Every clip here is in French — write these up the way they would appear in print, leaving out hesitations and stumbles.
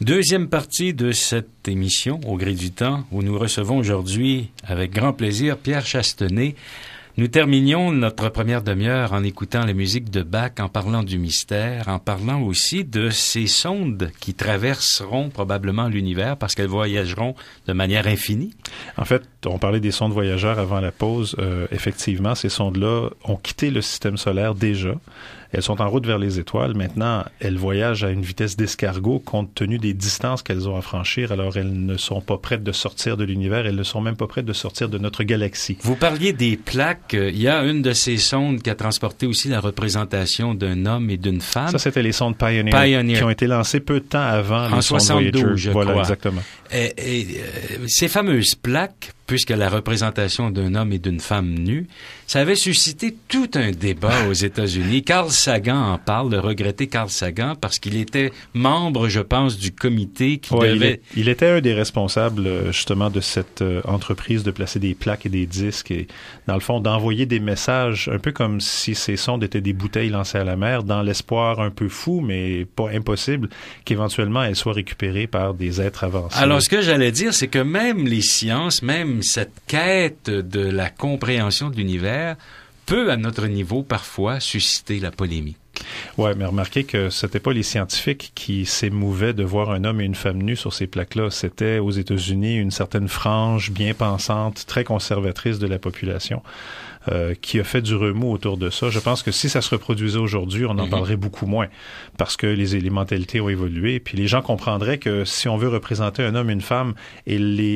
Deuxième partie de cette émission, Au gré du temps, où nous recevons aujourd'hui, avec grand plaisir, Pierre Chastenay. Nous terminions notre première demi-heure en écoutant la musique de Bach, en parlant du mystère, en parlant aussi de ces sondes qui traverseront probablement l'univers parce qu'elles voyageront de manière infinie. En fait, on parlait des sondes voyageurs avant la pause. Effectivement, ces sondes-là ont quitté le système solaire déjà. Elles sont en route vers les étoiles. Maintenant, elles voyagent à une vitesse d'escargot compte tenu des distances qu'elles ont à franchir. Alors, elles ne sont pas prêtes de sortir de l'univers. Elles ne sont même pas prêtes de sortir de notre galaxie. Vous parliez des plaques. Il y a une de ces sondes qui a transporté aussi la représentation d'un homme et d'une femme. Ça, c'était les sondes Pioneer. Qui ont été lancées peu de temps avant les sondes Voyager. En 72, je crois. Voilà, exactement. Ces fameuses plaques, puisque la représentation d'un homme et d'une femme nus, ça avait suscité tout un débat aux États-Unis. Carl Sagan en parle, le regretté Carl Sagan, parce qu'il était membre, je pense, du comité qui devait... Il était un des responsables, justement, de cette entreprise de placer des plaques et des disques et, dans le fond, d'envoyer des messages, un peu comme si ces sondes étaient des bouteilles lancées à la mer, dans l'espoir un peu fou, mais pas impossible, qu'éventuellement elles soient récupérées par des êtres avancés. Alors, ce que j'allais dire, c'est que même les sciences, même cette quête de la compréhension de l'univers peut, à notre niveau, parfois susciter la polémique. Ouais, mais remarquez que c'était pas les scientifiques qui s'émouvaient de voir un homme et une femme nus sur ces plaques-là. C'était aux États-Unis une certaine frange bien pensante, très conservatrice de la population. Qui a fait du remous autour de ça. Je pense que si ça se reproduisait aujourd'hui, on en parlerait beaucoup moins parce que les mentalités ont évolué. Puis les gens comprendraient que si on veut représenter un homme et une femme et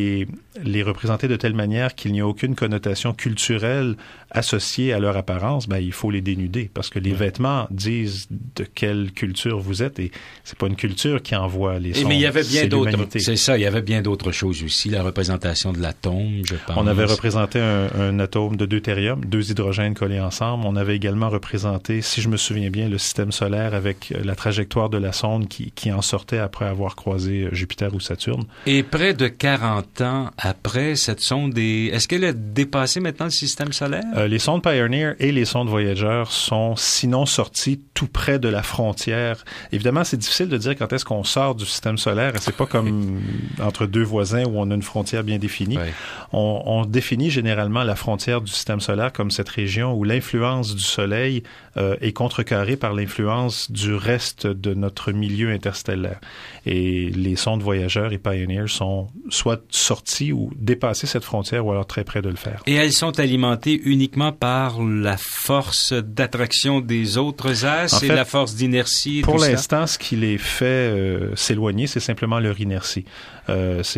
les représenter de telle manière qu'il n'y a aucune connotation culturelle associée à leur apparence, ben il faut les dénuder parce que les vêtements disent de quelle culture vous êtes et c'est pas une culture qui envoie les sondes. Mais il y avait bien d'autres. C'est ça, il y avait bien d'autres choses aussi. La représentation de l'atome, je pense. On avait représenté un atome de deutérium, 2 hydrogènes collés ensemble. On avait également représenté, si je me souviens bien, le système solaire avec la trajectoire de la sonde qui en sortait après avoir croisé Jupiter ou Saturne. Et près de 40 ans après, cette sonde est-ce qu'elle a dépassé maintenant le système solaire? Les sondes Pioneer et les sondes Voyager sont sinon sorties tout près de la frontière. Évidemment, c'est difficile de dire quand est-ce qu'on sort du système solaire. C'est pas comme entre deux voisins où on a une frontière bien définie. Oui. On définit généralement la frontière du système solaire comme cette région où l'influence du Soleil est contrecarrée par l'influence du reste de notre milieu interstellaire. Et les sondes Voyager et Pioneer sont soit sorties ou dépassées cette frontière ou alors très près de le faire. Et elles sont alimentées uniquement par la force d'attraction des autres astres et la force d'inertie. Pour l'instant, ce qui les fait s'éloigner, c'est simplement leur inertie. C'est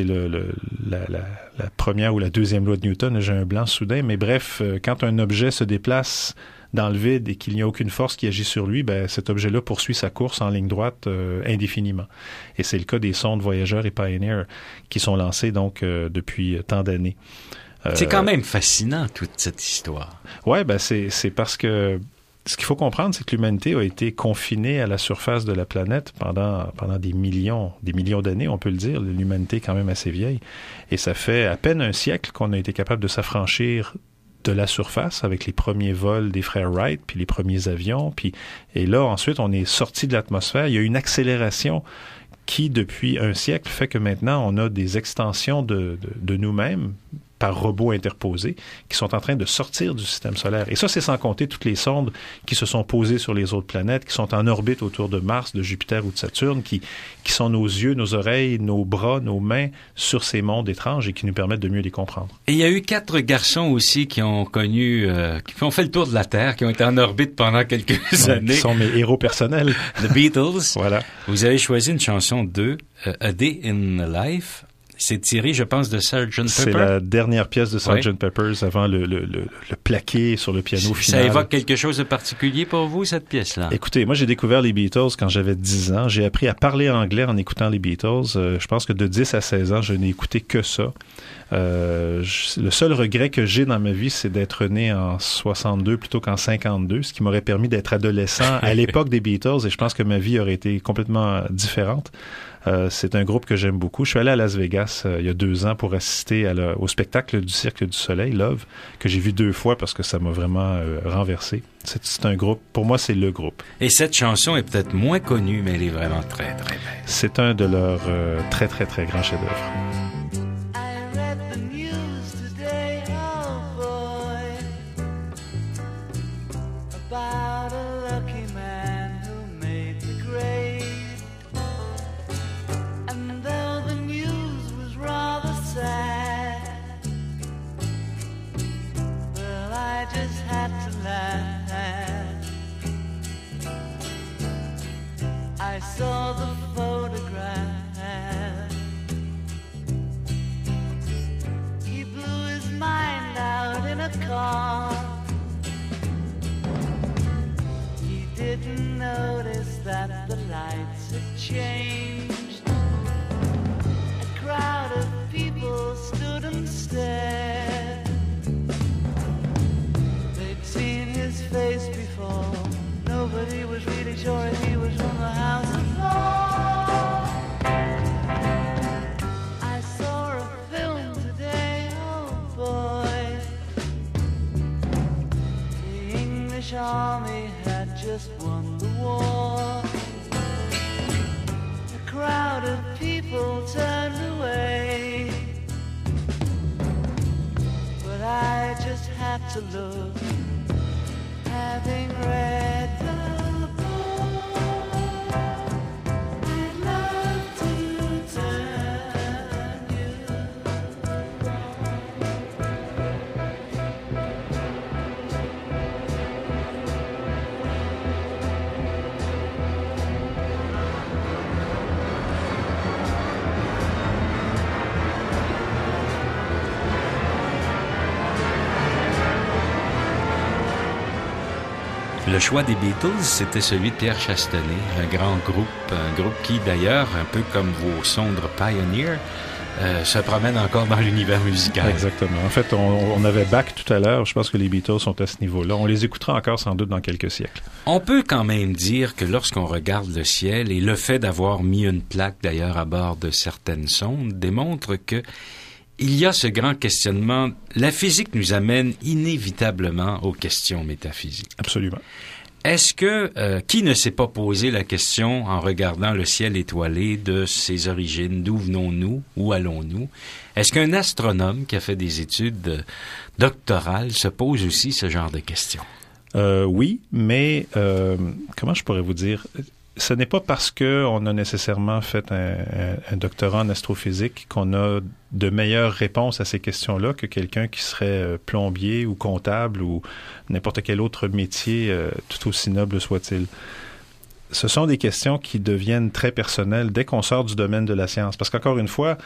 la première ou la deuxième loi de Newton. J'ai un blanc soudain, mais bref, quand un objet se déplace dans le vide et qu'il n'y a aucune force qui agit sur lui, ben cet objet-là poursuit sa course en ligne droite indéfiniment. Et c'est le cas des sondes Voyager et Pioneer qui sont lancées donc depuis tant d'années. C'est quand même fascinant toute cette histoire. Ouais, ben c'est parce que ce qu'il faut comprendre, c'est que l'humanité a été confinée à la surface de la planète pendant des millions d'années, on peut le dire. L'humanité est quand même assez vieille. Et ça fait à peine un siècle qu'on a été capable de s'affranchir de la surface avec les premiers vols des frères Wright, puis les premiers avions. Et là, ensuite, on est sorti de l'atmosphère. Il y a une accélération qui, depuis un siècle, fait que maintenant, on a des extensions de nous-mêmes par robots interposés, qui sont en train de sortir du système solaire. Et ça, c'est sans compter toutes les sondes qui se sont posées sur les autres planètes, qui sont en orbite autour de Mars, de Jupiter ou de Saturne, qui sont nos yeux, nos oreilles, nos bras, nos mains sur ces mondes étranges et qui nous permettent de mieux les comprendre. Et il y a eu 4 garçons aussi qui ont connu, qui ont fait le tour de la Terre, qui ont été en orbite pendant quelques années. Qui sont mes héros personnels. The Beatles. Voilà. Vous avez choisi une chanson d'eux, A Day in Life. C'est tiré, je pense, de Sgt. Pepper. C'est la dernière pièce de Sgt. Pepper's avant le plaqué sur le piano final. Ça évoque quelque chose de particulier pour vous, cette pièce-là? Écoutez, moi, j'ai découvert les Beatles quand j'avais 10 ans. J'ai appris à parler anglais en écoutant les Beatles. Je pense que de 10 à 16 ans, je n'ai écouté que ça. Le seul regret que j'ai dans ma vie, c'est d'être né en 62 plutôt qu'en 52, ce qui m'aurait permis d'être adolescent à l'époque des Beatles, et je pense que ma vie aurait été complètement différente. C'est un groupe que j'aime beaucoup. Je suis allé à Las Vegas il y a 2 ans pour assister au spectacle du Cirque du Soleil, Love, que j'ai vu 2 fois parce que ça m'a vraiment renversé. C'est un groupe, pour moi, c'est le groupe. Et cette chanson est peut-être moins connue, mais elle est vraiment très, très belle. C'est un de leurs très, très, très grands chefs-d'œuvre. I saw the photograph. He blew his mind out in a car. He didn't notice that the lights had changed. A crowd of people stood and stared. They'd seen his face before. Nobody was really sure if he was from the House of Lords. I saw a film today, oh boy. The English army had just won the war. A crowd of people turned away, but I just had to look. Having read the book, I'd love to turn you Le choix des Beatles, c'était celui de Pierre Chastenay, un grand groupe, un groupe qui d'ailleurs, un peu comme vos sondres Pioneer, se promène encore dans l'univers musical. Exactement. En fait, on avait Bach tout à l'heure. Je pense que les Beatles sont à ce niveau-là. On les écoutera encore sans doute dans quelques siècles. On peut quand même dire que lorsqu'on regarde le ciel, et le fait d'avoir mis une plaque d'ailleurs à bord de certaines sondes démontre que il y a ce grand questionnement. La physique nous amène inévitablement aux questions métaphysiques. Absolument. Est-ce que, qui ne s'est pas posé la question en regardant le ciel étoilé de ses origines, d'où venons-nous, où allons-nous? Est-ce qu'un astronome qui a fait des études doctorales se pose aussi ce genre de questions? Oui, mais comment je pourrais vous dire? Ce n'est pas parce qu'on a nécessairement fait un doctorat en astrophysique qu'on a de meilleures réponses à ces questions-là que quelqu'un qui serait plombier ou comptable ou n'importe quel autre métier, tout aussi noble soit-il. Ce sont des questions qui deviennent très personnelles dès qu'on sort du domaine de la science. Parce qu'encore une fois,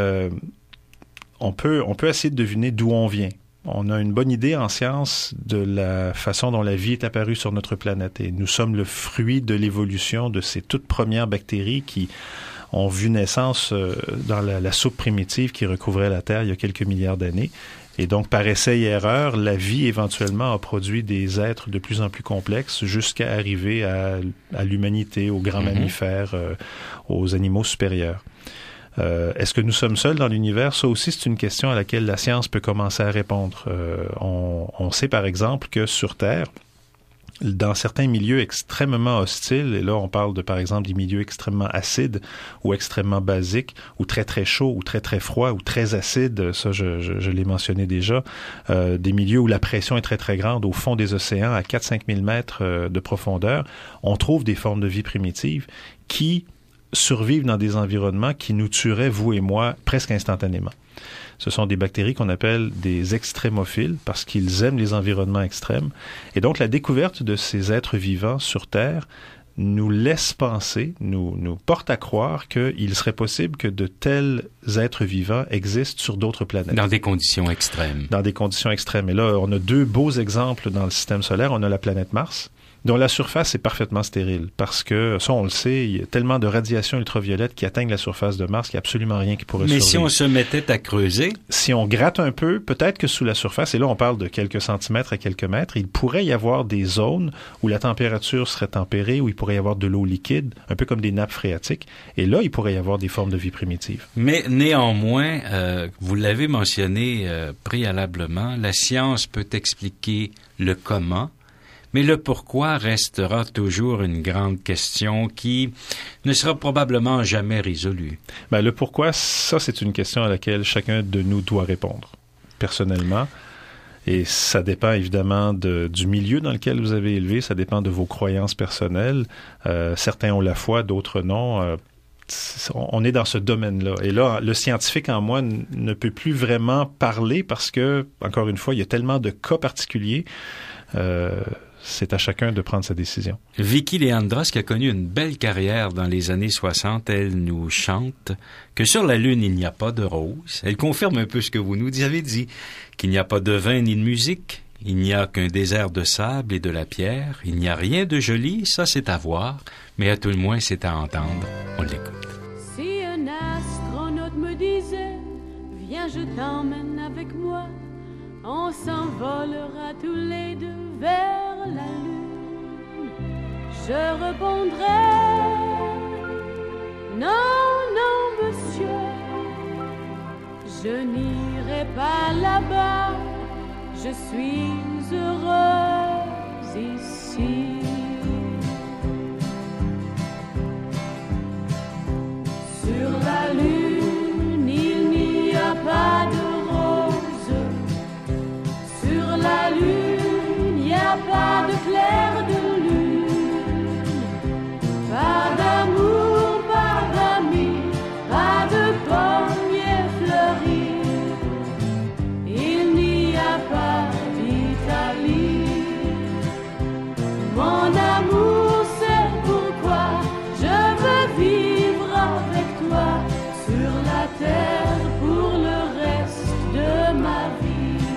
on peut essayer de deviner d'où on vient. On a une bonne idée en science de la façon dont la vie est apparue sur notre planète. Et nous sommes le fruit de l'évolution de ces toutes premières bactéries qui ont vu naissance dans la soupe primitive qui recouvrait la Terre il y a quelques milliards d'années. Et donc, par essai et erreur, la vie éventuellement a produit des êtres de plus en plus complexes jusqu'à arriver à l'humanité, aux grands mammifères, aux animaux supérieurs. Est-ce que nous sommes seuls dans l'univers? Ça aussi, c'est une question à laquelle la science peut commencer à répondre. On sait, par exemple, que sur Terre, dans certains milieux extrêmement hostiles, et là, on parle de, par exemple, des milieux extrêmement acides ou extrêmement basiques, ou très, très chauds, ou très, très froids, ou très acides, ça, je l'ai mentionné déjà, des milieux où la pression est très, très grande, au fond des océans, à 4-5 000 mètres de profondeur, on trouve des formes de vie primitives qui survivent dans des environnements qui nous tueraient, vous et moi, presque instantanément. Ce sont des bactéries qu'on appelle des extrémophiles parce qu'ils aiment les environnements extrêmes. Et donc, la découverte de ces êtres vivants sur Terre nous laisse penser, nous porte à croire qu'il serait possible que de tels êtres vivants existent sur d'autres planètes. Dans des conditions extrêmes. Dans des conditions extrêmes. Et là, on a 2 beaux exemples dans le système solaire. On a la planète Mars, dont la surface est parfaitement stérile. Parce que, ça, on le sait, il y a tellement de radiations ultraviolettes qui atteignent la surface de Mars qu'il n'y a absolument rien qui pourrait survivre. Mais si on se mettait à creuser... Si on gratte un peu, peut-être que sous la surface, et là on parle de quelques centimètres à quelques mètres, il pourrait y avoir des zones où la température serait tempérée, où il pourrait y avoir de l'eau liquide, un peu comme des nappes phréatiques, et là il pourrait y avoir des formes de vie primitive. Mais néanmoins, vous l'avez mentionné préalablement, la science peut expliquer le comment, mais le pourquoi restera toujours une grande question qui ne sera probablement jamais résolue. Ben, le pourquoi, ça, c'est une question à laquelle chacun de nous doit répondre, personnellement. Et ça dépend évidemment du milieu dans lequel vous avez élevé, ça dépend de vos croyances personnelles. Certains ont la foi, d'autres non. On est dans ce domaine-là. Et là, le scientifique en moi ne peut plus vraiment parler parce que, encore une fois, il y a tellement de cas particuliers. C'est à chacun de prendre sa décision. Vicky Leandros, qui a connu une belle carrière dans les années 60, elle nous chante que sur la Lune, il n'y a pas de roses. Elle confirme un peu ce que vous nous avez dit, qu'il n'y a pas de vin ni de musique, il n'y a qu'un désert de sable et de la pierre, il n'y a rien de joli, ça c'est à voir, mais à tout le moins c'est à entendre. On l'écoute. Si un astronaute me disait, viens je t'emmène avec moi, on s'envolera tous les deux vers la lune. Je répondrai, non, non, monsieur, je n'irai pas là-bas, je suis heureuse ici. Sur la lune, il n'y a pas de la lune, y a pas de clair de lune, pas d'amour, pas d'amis, pas de pommiers fleuris, il n'y a pas d'Italie. Mon amour, c'est pourquoi je veux vivre avec toi sur la terre pour le reste de ma vie.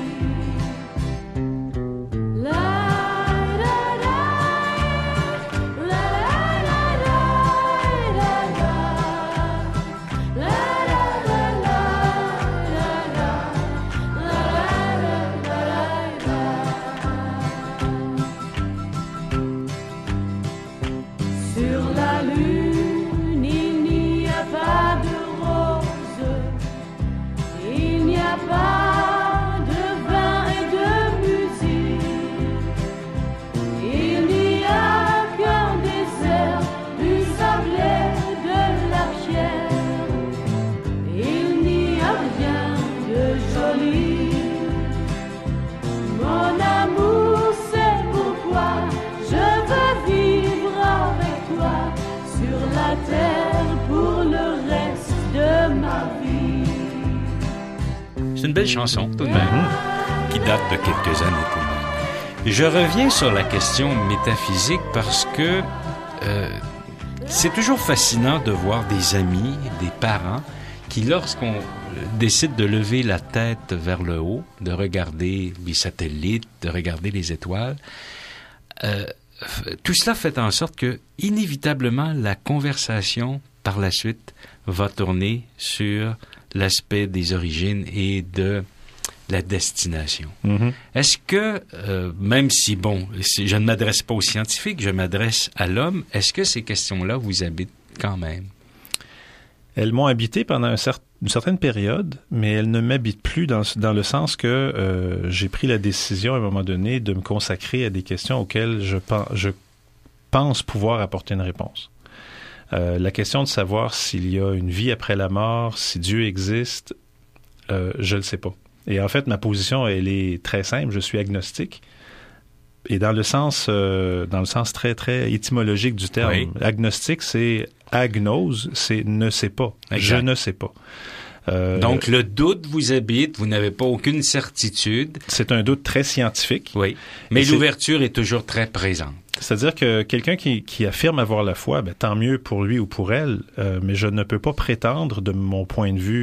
C'est une belle chanson, tout de même, qui date de quelques années tout de même. Je reviens sur la question métaphysique parce que c'est toujours fascinant de voir des amis, des parents, qui, lorsqu'on décide de lever la tête vers le haut, de regarder les satellites, de regarder les étoiles, tout cela fait en sorte que, inévitablement, la conversation, par la suite, va tourner sur l'aspect des origines et de la destination. Mm-hmm. Est-ce que, même si, je ne m'adresse pas aux scientifiques, je m'adresse à l'homme, est-ce que ces questions-là vous habitent quand même? Elles m'ont habité pendant une certaine période, mais elles ne m'habitent plus dans le sens que j'ai pris la décision à un moment donné de me consacrer à des questions auxquelles je pense pouvoir apporter une réponse. La question de savoir s'il y a une vie après la mort, si Dieu existe, je ne le sais pas. Et en fait, ma position, elle est très simple. Je suis agnostique. Et dans le sens très, très étymologique du terme, oui. Agnostique, c'est agnose, c'est ne sais pas. Exact. Je ne sais pas. Donc, le doute vous habite, vous n'avez pas aucune certitude. C'est un doute très scientifique. Oui, mais l'ouverture est toujours très présente. C'est-à-dire que quelqu'un qui affirme avoir la foi, tant mieux pour lui ou pour elle, mais je ne peux pas prétendre, de mon point de vue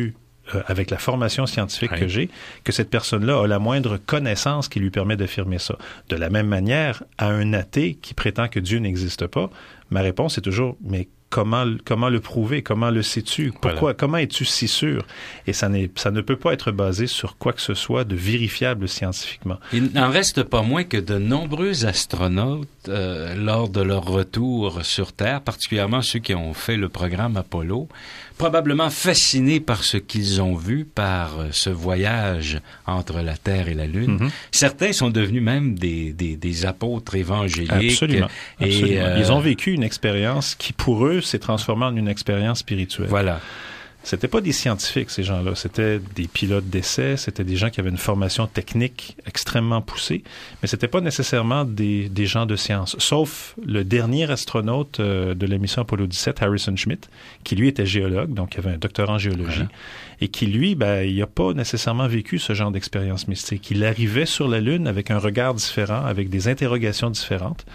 avec la formation scientifique que j'ai, que cette personne-là a la moindre connaissance qui lui permet d'affirmer ça. De la même manière, à un athée qui prétend que Dieu n'existe pas, ma réponse est toujours, mais comment le prouver? Comment le sais-tu? Pourquoi? Voilà. Comment es-tu si sûr? Et ça ne peut pas être basé sur quoi que ce soit de vérifiable scientifiquement. Il n'en reste pas moins que de nombreux astronautes, lors de leur retour sur Terre, particulièrement ceux qui ont fait le programme Apollo, probablement fascinés par ce qu'ils ont vu, par ce voyage entre la Terre et la Lune. Mm-hmm. Certains sont devenus même des apôtres évangéliques. Absolument. Et, ils ont vécu une expérience qui, pour eux, s'est transformée en une expérience spirituelle. Voilà. C'était pas des scientifiques, ces gens-là. C'était des pilotes d'essai, c'était des gens qui avaient une formation technique extrêmement poussée, mais c'était pas nécessairement des gens de science. Sauf le dernier astronaute de la mission Apollo 17, Harrison Schmitt, qui lui était géologue, donc il avait un doctorat en géologie, et qui lui, il n'a pas nécessairement vécu ce genre d'expérience mystique. Il arrivait sur la Lune avec un regard différent, avec des interrogations différentes,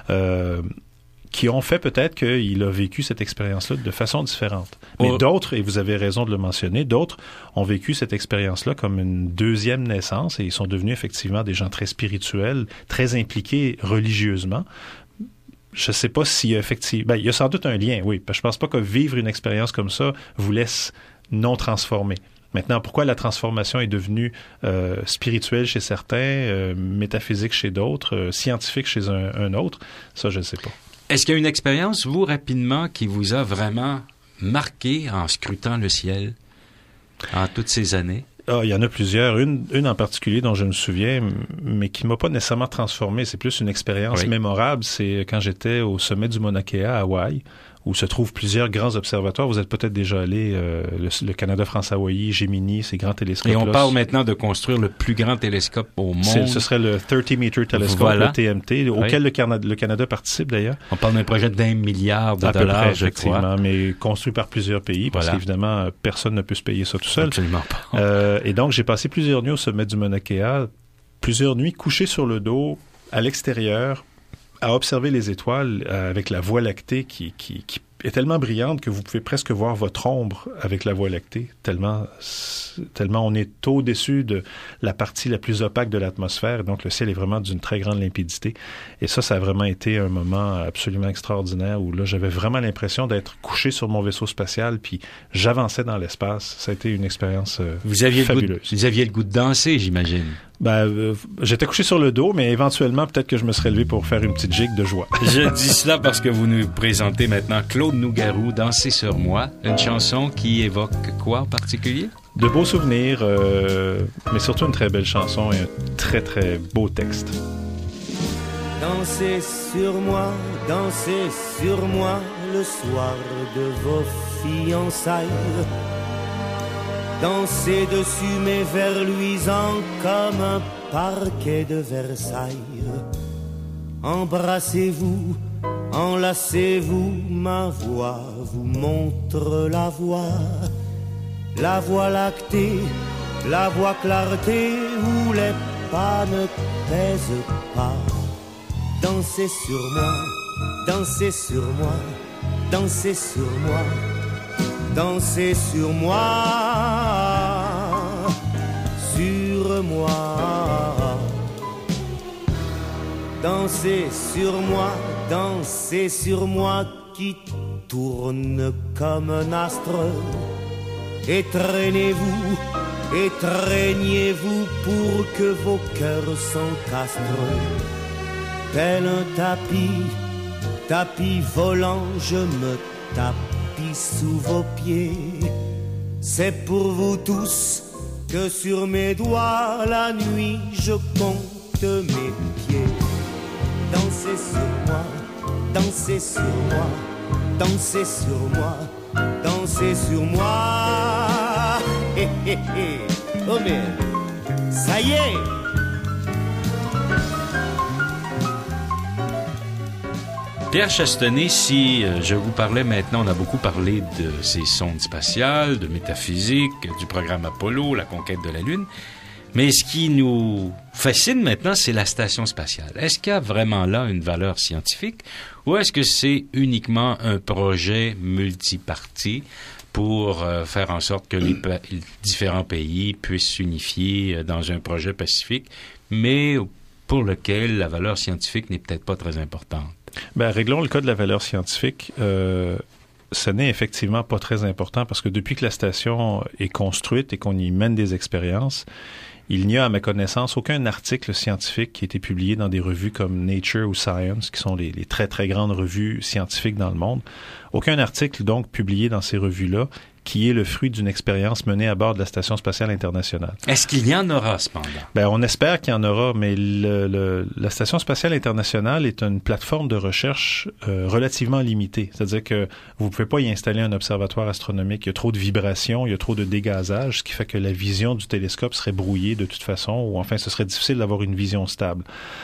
qui ont fait peut-être qu'il a vécu cette expérience-là de façon différente. Mais d'autres, et vous avez raison de le mentionner, d'autres ont vécu cette expérience-là comme une deuxième naissance et ils sont devenus effectivement des gens très spirituels, très impliqués religieusement. Je ne sais pas s'il y a effectivement... il y a sans doute un lien, oui. Parce que je ne pense pas que vivre une expérience comme ça vous laisse non transformé. Maintenant, pourquoi la transformation est devenue spirituelle chez certains, métaphysique chez d'autres, scientifique chez un autre, ça, je ne sais pas. Est-ce qu'il y a une expérience, vous, rapidement, qui vous a vraiment marqué en scrutant le ciel en toutes ces années? Il y en a plusieurs. Une en particulier dont je me souviens, mais qui ne m'a pas nécessairement transformé. C'est plus une expérience mémorable. C'est quand j'étais au sommet du Mauna Kea à Hawaï, où se trouvent plusieurs grands observatoires. Vous êtes peut-être déjà allé, le Canada France-Hawaii, Gemini, ces grands télescopes. Et on parle maintenant de construire le plus grand télescope au monde. Ce serait le 30-meter telescope, le TMT, auquel le Canada participe d'ailleurs. On parle d'un projet d'1 milliard de dollars, près, effectivement, mais construit par plusieurs pays, parce qu'évidemment, personne ne peut se payer ça tout seul. Absolument pas. Et donc, j'ai passé plusieurs nuits au sommet du Mauna Kea, plusieurs nuits couché sur le dos, à l'extérieur, à observer les étoiles avec la Voie lactée qui est tellement brillante que vous pouvez presque voir votre ombre avec la Voie lactée, tellement on est au-dessus de la partie la plus opaque de l'atmosphère, donc le ciel est vraiment d'une très grande limpidité. Et ça a vraiment été un moment absolument extraordinaire où là, j'avais vraiment l'impression d'être couché sur mon vaisseau spatial, puis j'avançais dans l'espace. Ça a été une expérience fabuleuse. Vous aviez le goût de danser, j'imagine. J'étais couché sur le dos, mais éventuellement, peut-être que je me serais levé pour faire une petite gigue de joie. Je dis cela parce que vous nous présentez maintenant Claude Nougaro, Danser sur moi, une chanson qui évoque quoi en particulier? De beaux souvenirs, mais surtout une très belle chanson et un très, très beau texte. Dansez sur moi le soir de vos fiançailles. Dansez dessus mes vers luisants comme un parquet de Versailles. Embrassez-vous, enlacez-vous, ma voix vous montre la voie. La Voie lactée, la Voie clarté où les pas ne pèsent pas. Dansez sur moi, dansez sur moi, dansez sur moi. Dansez sur moi, sur moi. Dansez sur moi qui tourne comme un astre. Et traînez-vous pour que vos cœurs s'encastrent. Tel un tapis volant, je me tapis sous vos pieds. C'est pour vous tous que sur mes doigts la nuit je compte mes pieds. Dansez sur moi, dansez sur moi, dansez sur moi, dansez sur moi. Hé hé hé, oh mais ça y est. Pierre Chastenay, si je vous parlais maintenant, on a beaucoup parlé de ces sondes spatiales, de métaphysique, du programme Apollo, la conquête de la Lune. Mais ce qui nous fascine maintenant, c'est la station spatiale. Est-ce qu'il y a vraiment là une valeur scientifique ou est-ce que c'est uniquement un projet multiparti pour faire en sorte que les différents pays puissent s'unifier dans un projet pacifique, mais pour lequel la valeur scientifique n'est peut-être pas très importante. Ben, réglons le cas de la valeur scientifique. Ce n'est effectivement pas très important parce que depuis que la station est construite et qu'on y mène des expériences, il n'y a, à ma connaissance, aucun article scientifique qui a été publié dans des revues comme Nature ou Science, qui sont les très, très grandes revues scientifiques dans le monde. Aucun article, donc, publié dans ces revues-là qui est le fruit d'une expérience menée à bord de la Station spatiale internationale. Est-ce qu'il y en aura, cependant? Ben, on espère qu'il y en aura, mais la Station spatiale internationale est une plateforme de recherche relativement limitée. C'est-à-dire que vous ne pouvez pas y installer un observatoire astronomique. Il y a trop de vibrations, il y a trop de dégazage, ce qui fait que la vision du télescope serait brouillée de toute façon, ou enfin, ce serait difficile d'avoir une vision stable.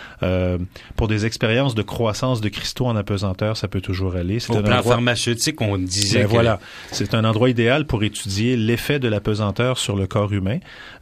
Pour des expériences de croissance de cristaux en apesanteur, ça peut toujours aller. Au plan pharmaceutique, on disait que... Voilà, c'est un endroit idéal pour étudier l'effet de l'apesanteur sur le corps humain.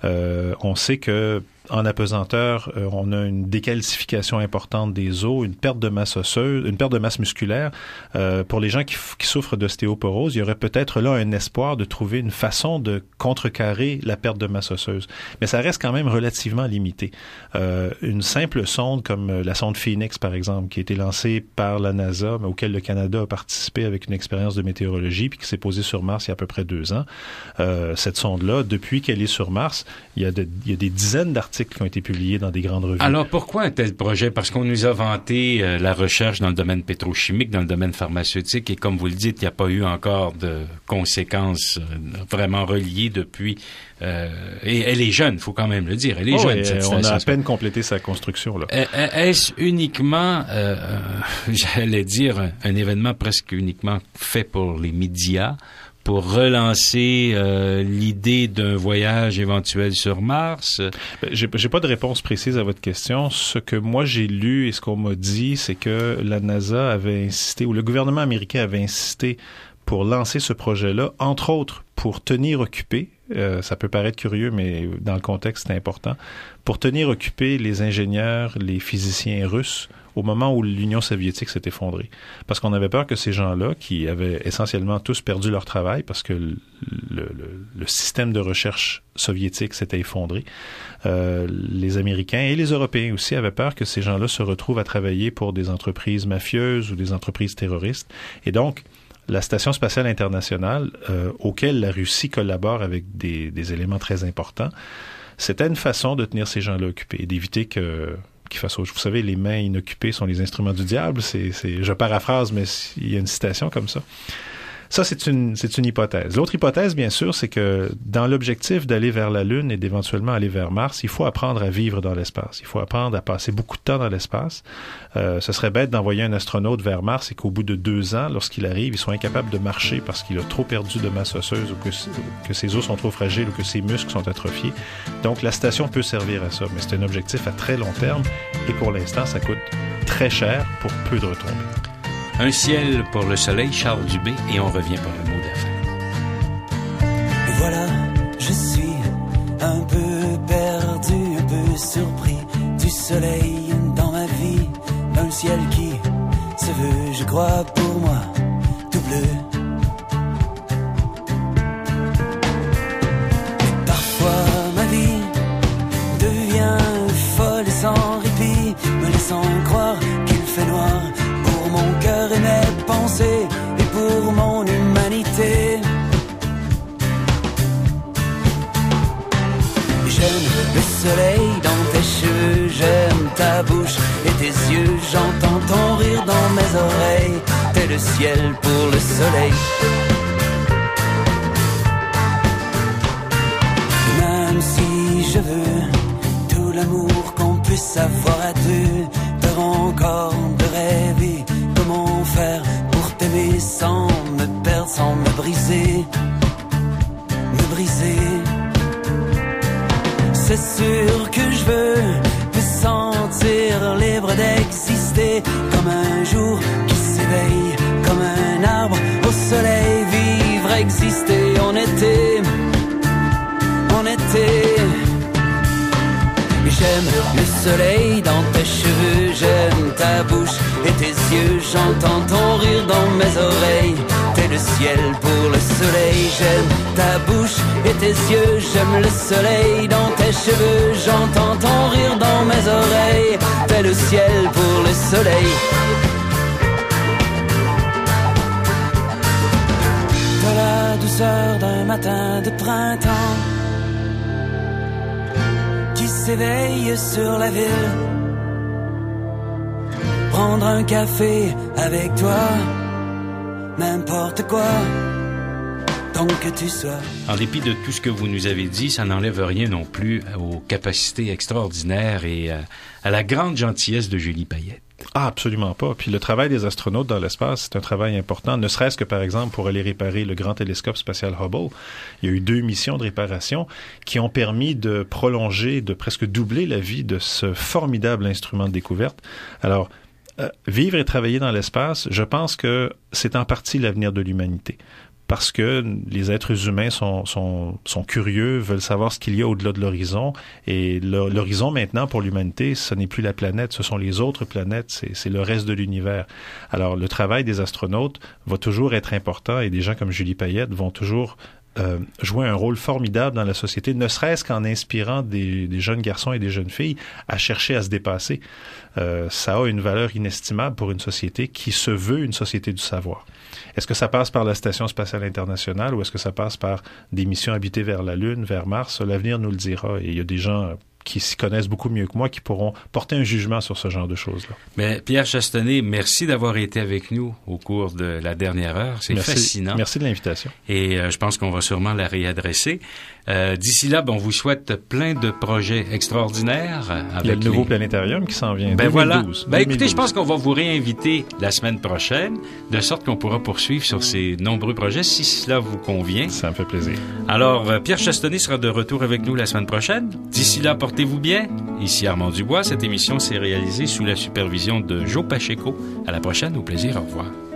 On sait que en apesanteur, on a une décalcification importante des os, une perte de masse osseuse, une perte de masse musculaire. Pour les gens qui souffrent d'ostéoporose, il y aurait peut-être là un espoir de trouver une façon de contrecarrer la perte de masse osseuse. Mais ça reste quand même relativement limité. Une simple sonde comme la sonde Phoenix, par exemple, qui a été lancée par la NASA, mais auquel le Canada a participé avec une expérience de météorologie, puis qui s'est posée sur Mars il y a à peu près 2 ans. Cette sonde-là, depuis qu'elle est sur Mars, il y a des dizaines d'articles qui ont été publiés dans des grandes revues. Alors, pourquoi un tel projet? Parce qu'on nous a vanté la recherche dans le domaine pétrochimique, dans le domaine pharmaceutique, et comme vous le dites, il n'y a pas eu encore de conséquences vraiment reliées depuis... et elle est jeune, il faut quand même le dire. Elle est jeune, cette station. On a à peine complété sa construction, là. Est-ce uniquement, j'allais dire, un événement presque uniquement fait pour les médias, pour relancer l'idée d'un voyage éventuel sur Mars? J'ai pas de réponse précise à votre question. Ce que moi j'ai lu et ce qu'on m'a dit, c'est que la NASA avait insisté, ou le gouvernement américain avait insisté pour lancer ce projet-là, entre autres pour tenir occupé, ça peut paraître curieux, mais dans le contexte, c'est important, pour tenir occupé les ingénieurs, les physiciens russes au moment où l'Union soviétique s'est effondrée. Parce qu'on avait peur que ces gens-là, qui avaient essentiellement tous perdu leur travail parce que le système de recherche soviétique s'était effondré, les Américains et les Européens aussi avaient peur que ces gens-là se retrouvent à travailler pour des entreprises mafieuses ou des entreprises terroristes. Et donc, la Station spatiale internationale, auquel la Russie collabore avec des éléments très importants, c'était une façon de tenir ces gens-là occupés et d'éviter qu'ils fassent autre chose. Vous savez, les mains inoccupées sont les instruments du diable. Je paraphrase, mais il y a une citation comme ça. Ça, c'est une hypothèse. L'autre hypothèse, bien sûr, c'est que dans l'objectif d'aller vers la Lune et d'éventuellement aller vers Mars, il faut apprendre à vivre dans l'espace. Il faut apprendre à passer beaucoup de temps dans l'espace. Ce serait bête d'envoyer un astronaute vers Mars et qu'au bout de 2 ans, lorsqu'il arrive, il soit incapable de marcher parce qu'il a trop perdu de masse osseuse ou que ses os sont trop fragiles ou que ses muscles sont atrophiés. Donc, la station peut servir à ça, mais c'est un objectif à très long terme et pour l'instant, ça coûte très cher pour peu de retombées. Un ciel pour le soleil, Charles Dubé, et on revient pour le mot de fin. Et voilà, je suis un peu perdu, un peu surpris du soleil dans ma vie, un ciel qui se veut, je crois, pour moi, tout bleu. Et parfois ma vie devient folle et sans répit, me laissant croire qu'il fait noir pour mon cœur et mes pensées et pour mon humanité. J'aime le soleil dans tes cheveux, j'aime ta bouche et tes yeux, j'entends ton rire dans mes oreilles, t'es le ciel pour le soleil. Et même si je veux tout l'amour qu'on puisse avoir à deux, peur encore de rêver, comment faire pour t'aimer sans me perdre, sans me briser, me briser. C'est sûr que je veux me sentir libre d'exister, comme un jour qui s'éveille, comme un arbre au soleil, vivre, exister en été, en été. J'aime le soleil dans tes cheveux, j'aime ta bouche et tes yeux, j'entends ton rire dans mes oreilles, t'es le ciel pour le soleil. J'aime ta bouche et tes yeux, j'aime le soleil dans tes cheveux. J'entends ton rire dans mes oreilles. T'es le ciel pour le soleil. T'as la douceur d'un matin de printemps qui s'éveille sur la ville. Prendre un café avec toi, n'importe quoi, tant que tu sois. En dépit de tout ce que vous nous avez dit, ça n'enlève rien non plus aux capacités extraordinaires et à la grande gentillesse de Julie Payette. Ah, absolument pas. Puis le travail des astronautes dans l'espace, c'est un travail important, ne serait-ce que, par exemple, pour aller réparer le grand télescope spatial Hubble. Il y a eu 2 missions de réparation qui ont permis de prolonger, de presque doubler la vie de ce formidable instrument de découverte. Alors, vivre et travailler dans l'espace, je pense que c'est en partie l'avenir de l'humanité. Parce que les êtres humains sont curieux, veulent savoir ce qu'il y a au-delà de l'horizon. Et l'horizon maintenant pour l'humanité, ce n'est plus la planète, ce sont les autres planètes, c'est le reste de l'univers. Alors le travail des astronautes va toujours être important et des gens comme Julie Payette vont toujours jouer un rôle formidable dans la société, ne serait-ce qu'en inspirant des jeunes garçons et des jeunes filles à chercher à se dépasser. Ça a une valeur inestimable pour une société qui se veut une société du savoir. Est-ce que ça passe par la Station spatiale internationale ou est-ce que ça passe par des missions habitées vers la Lune, vers Mars? L'avenir nous le dira. Et il y a des gens qui s'y connaissent beaucoup mieux que moi, qui pourront porter un jugement sur ce genre de choses-là. Mais Pierre Chastenay, merci d'avoir été avec nous au cours de la dernière heure. C'est fascinant. Merci de l'invitation. Et je pense qu'on va sûrement la réadresser. D'ici là, on vous souhaite plein de projets extraordinaires. Avec il y a le nouveau planétarium qui s'en vient. Ben 2012, voilà. 2012. Écoutez, je pense qu'on va vous réinviter la semaine prochaine, de sorte qu'on pourra poursuivre sur ces nombreux projets, si cela vous convient. Ça me fait plaisir. Alors, Pierre Chastenay sera de retour avec nous la semaine prochaine. D'ici là, portez-vous bien. Ici Armand Dubois. Cette émission s'est réalisée sous la supervision de Joe Pacheco. À la prochaine, au plaisir. Au revoir.